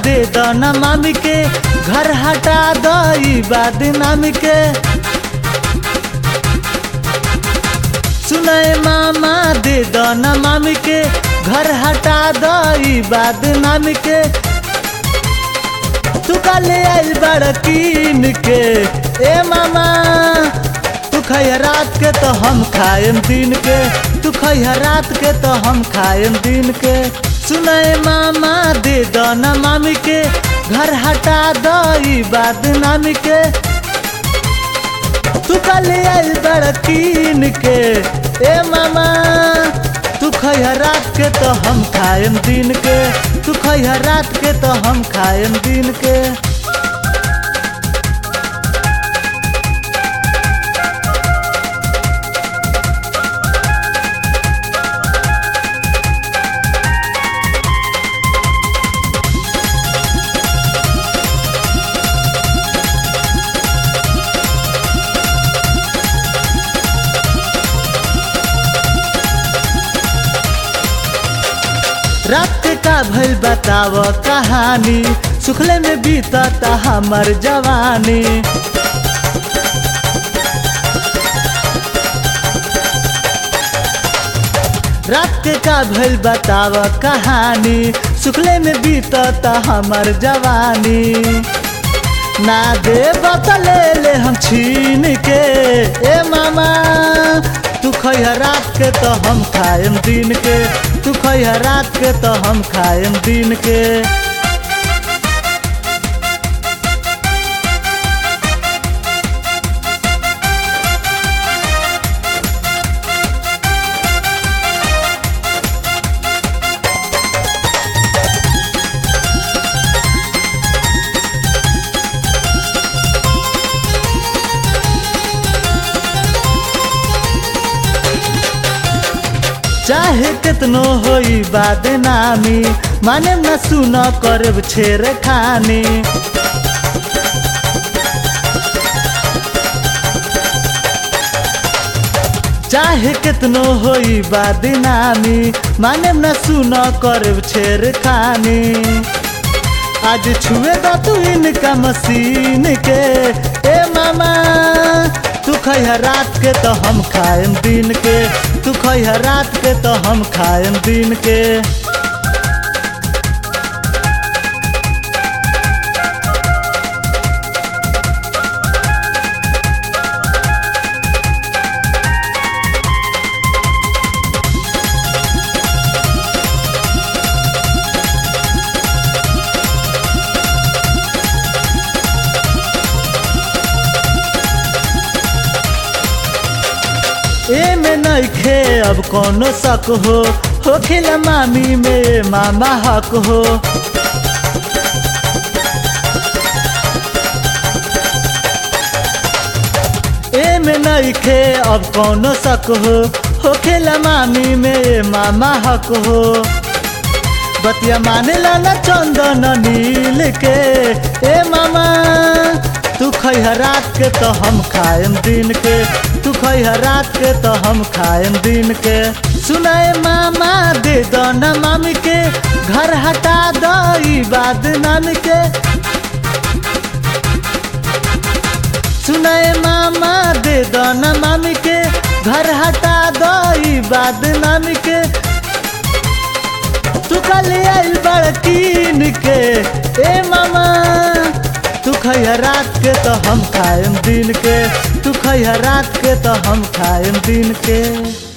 दे दना मामी के घर हटा दई बदनामी के। सुनाए मामा दे दना मामी के घर हटा दई बदनामी के। तू काले आइल बड़ कीन के ए मामा, तू खैया रात के तो हम खाएम दिन के, तू खैया रात के तो हम खाएम दिन के। सुनाए मामा दे दना मामी के घर हटा दई बदनामी के। तू काले आइल बड़ कीन के ए मामा, तू खैया रात के तो हम खाएम दिन के, तू खैया रात के तो हम खाएम दिन के। रात का भइल बताव कहानी, सुखले में बीतता हमर जवानी। रात का भइल बताव कहानी, सुखले में बीतता हमर जवानी। ना दे बतले ले हम छीन के ए मामा, तू खैया रात के तो हम खाएम दिन के, तू खैया रात के तो हम खाएम दिन के। चाहे कितनो होई बदनामी, माने न सुन करब छेड़ खानी। चाहे कितनो होई बदनामी, माने न सुन करब छेड़ खानी। आज छुए द तू इनका मशीन के ए मामा, तू खैया रात के तो हम खाएम दिन के, तू खैया रात के तो हम खाएम दिन के। ए में नइखे अब कोनो शक हो खिला मामी में मामा हक हो। ए में नइखे अब कोनो शक हो खिला मामी में मामा हक हो। बतिया माने ला न चंदन नील के ए मामा, तू खैया रात के तो हम खाएम दिन के, तू खैया रात के तो हम खाएम दिन के। सुनाए मामा दे दना मामी के घर हटा दई बदनामी के। सुनाए मामा दे दना मामी के घर हटा दई बदनामी के। तू काले आइल बड़ कीन के ए मामा, तू खैया रात के तो हम खाएम दिन के, तू खैया रात के तो हम खाएम दिन के।